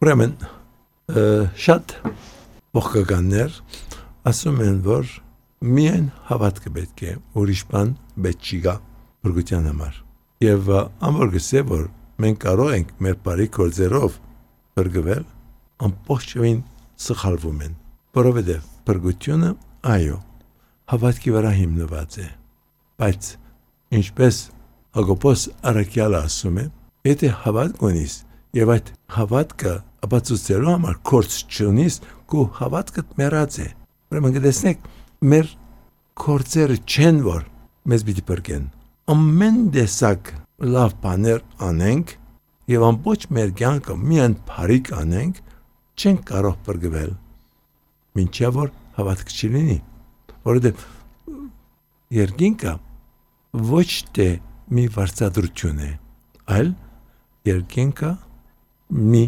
Ուրեմն շատ ողքականներ ասում են, որ միայն հավատքը պետք է, ուրիշ բան պետք չի գա փրկության համար։ Եվ ամորգսե որ մենք կարող ենք մեր բարի գործերով փրկվել, ամբողջովին սխալվում են, որովհետև փրկությունը այո, հավատքի վրա հիմնված է, բայց ինչպես Հակոբոս առաքյալը ասում է, եթե հավատք ունիս եւ այդ հավատքը ապացուցելու համար գործ չունիս, քո հավատքը մեռած է։ Ուրեմն գտեսնեք, մեր գործերը չեն որ մեզ պիտի փրկեն։ Ամեն տեսակ լավ բաներ անենք եւ ամբողջ մեր կյանքը միայն բարիք անենք, չենք կարող փրկվել։ Մինչև որ հավատք չլինի, որովհետեւ երկինքը ոչ թե մի վարչադրություն է, այլ երկինքը մի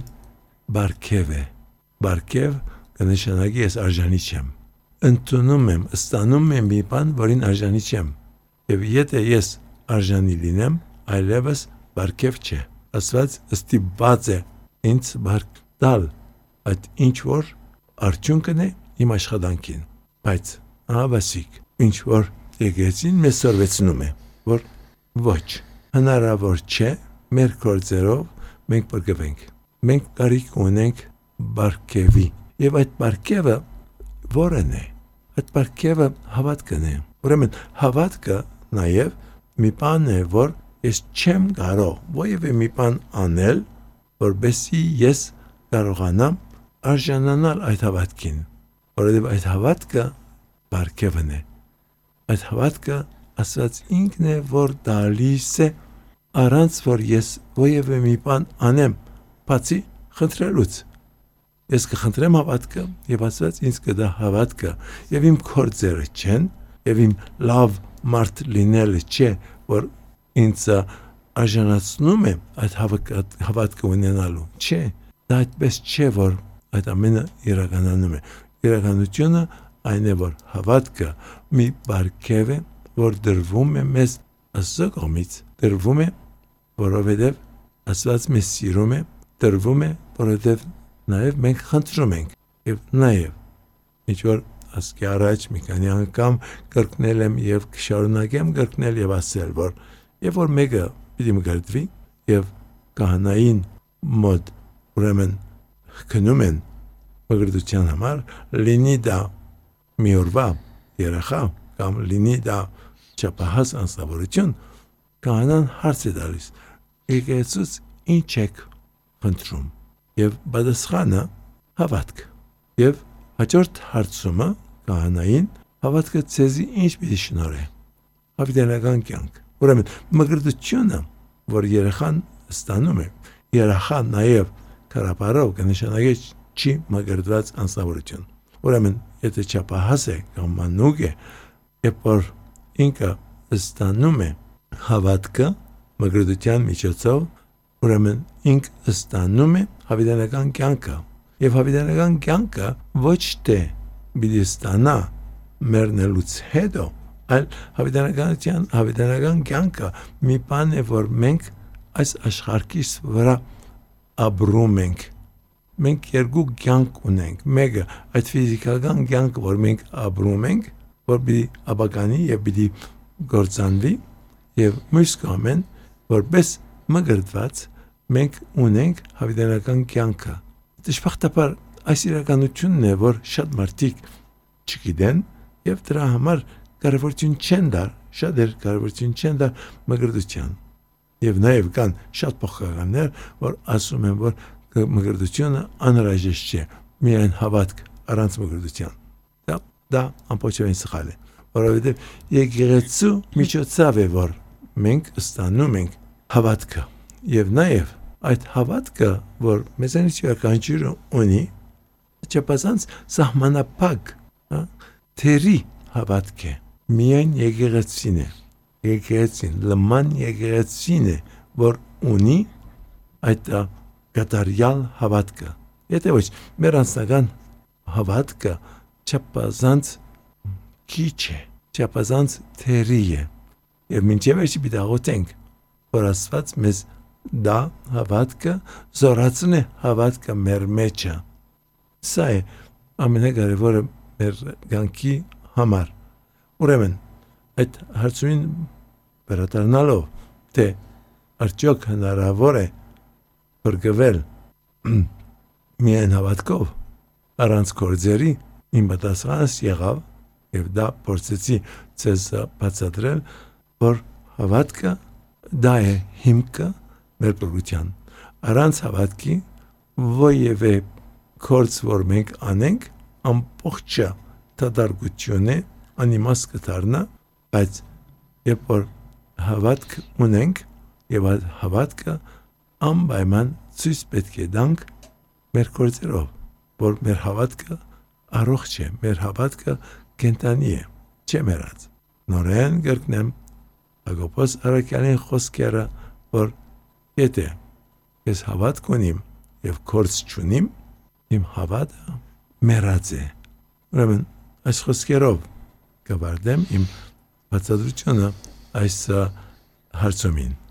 բարգև է։ Բարգև կնշանակի ես արժանի չեմ։ Ընդունում եմ, ստանում եմ մի բան, որին արժանի չեմ։ Եվ եթե ես արժանի լինեմ, այլևս բարգև չէ։ Աստված ստիպված է ինձ բարգ տալ այդ ինչ որ արդյունքն է իմ աշխատանքին։ Բայց ավասիկ, ինչ որ եկեցին մեզ սորվեցնում է, որ ոչ, հնարավոր չէ մեր գործերով մենք փրկվենք։ Մենք կարիք ունենք բարգևի։ Եվ այդ բարգևը որն է։ Այդ բարգևը հավատքն է։ Ուրեմն հավատքը նաև մի բան է, որ ես չեմ կարող որևէ մի բան անել, որբեսի ես կարողանամ արժանանալ այդ հավատքին։ Որովհետև այդ հավատքը բարգևն է։ Այդ հավատքը Աստված ինքն է, որ տալիս է առանց որ ես որևէ մի բան անեմ, բացի խնդրելուց։ Ես կխնդրեմ հավատքը եւ Աստված ինձ կտա հավատքը եւ իմ գործերը չեն եւ իմ լավ մարդ լինելը չէ, որ ինձ արժանացնում է այդ հավատքը ունենալու։ Չէ, դա այդպես չէ, որ այդ ամենը իրականանում է։ Իրականությունը այն է, որ հավատքը մի բարգև է, որ դրվում է մեզ Աստծո կողմից, դրվում է, որովհետև Աստված մեզ սիրում է, դրվում է, որովհետև նաև մենք խնդրում ենք եւ նաև ինչ որ ասկի առաջ մի քանի անգամ կրկնել եմ եւ կշարունակեմ կրկնել եւ ասել, որ երբ որ մեկը պիտի մգրդվի եւ կահանային մոտ ուրեմն քնում են մգրդության համար, լինի դա մի օրվա երեխա կամ լինի դա չափահաս անձնավորություն, կահանան հարց է տալիս, եկեղեցուց ինչ եք խնդրում, եւ պատասխանը հավատք, եւ հաջորդ հարցումը կահանային հավատքը ցեզի ինչ պիտի շնորհե, հավիտենական կյանք։ Ուրեմն մգրդությունը, որ երեխան ստանում է, երեխան նաեւ կարապարով կնշանակի չի մգրդված անձնավորություն։ Ուրեմն եթե չափահաս է կամ մանուկ է, երբ որ ինքը ստանում է հավատքը մգրդության միջոցով, ուրեմն ինքը ստանում է հավիտենական կյանքը։ Եվ հավիտենական կյանքը ոչ թե պիտի ստանա մեռնելուց հետո, այլ հավիտենական կյանքը մի բան է, որ մենք այս աշխարհիս վրա ապրում ենք։ Մենք երկու կյանք ունենք, մեկը այդ ֆիզիկական կյանքը, որ մենք ապրում ենք, որ պիտի ապականի եւ պիտի գործանվի, եւ մյուս կողմն, որպես մգրդված մենք ունենք հավիտենական կյանքը։ Դժբախտաբար այս իրականությունն է, որ շատ մարդիկ չգիտեն եւ դրա համար կարևորություն չեն տալ, շատ կարևորություն չեն տալ մգրդության։ Եվ նաեւ կան շատ փոխականներ, որ ասում են, որ մգրդությունը անհրաժեշտ չէ, միայն հավատք առանց մգրդության։ Դա ամբողջովին սխալ է, որովհետև եկեղեցու միջոցով է, որ մենք ստանում ենք հավատքը, եւ նաեւ այդ հավատքը, որ մեզանից յուրաքանչյուրը ունի, չափազանց սահմանափակ, թերի հավատք է, միայն եկեղեցին է, եկեղեցին, լման եկեղեցին է, որ ունի այդ կատարյալ հավատքը։ Եթե ոչ, մեր անձնական հավատքը չափազանց քիչ է, չափազանց թերի է։ Եվ մինչև էսի պիտի աղոթենք, որ Աստված մեզ դա հավատքը զորացնի հավատքը մեր մեջը։ Սա է ամենակարևորը մեր կյանքի համար։ Ուրեմն այդ հարցին վերադառնալով, թե արդյոք հնարավոր է բրգվել միայն հավատքով առանց գործերի, իմ պատասխանս եղավ եւ դա փորձեցի ցեզ բացատրել, որ հավատքը դա է հիմքը մեր բրգության։ Առանց հավատքի ովևէ գործ, որ մենք անենք, ամբողջը դատարկությունը անիմաստ կդառնա, բայց երբ որ հավատք ունենք եւ հավատքը անպայման ցույց պետք է տանք մեր գործերով, որ մեր հավատքը առողջ է, մեր հավատքը կենտանի է, չէ մեռած։ Նորեն կրկնեմ Հակոբոս Արաքյալի խոսքերը, որ եթե ես հավատք ունիմ եւ գործ չունիմ, իմ հավատը մեռած է։ Ուրեմն այս խոսքերով կվարտեմ իմ բացատրությունը այս հարցումին։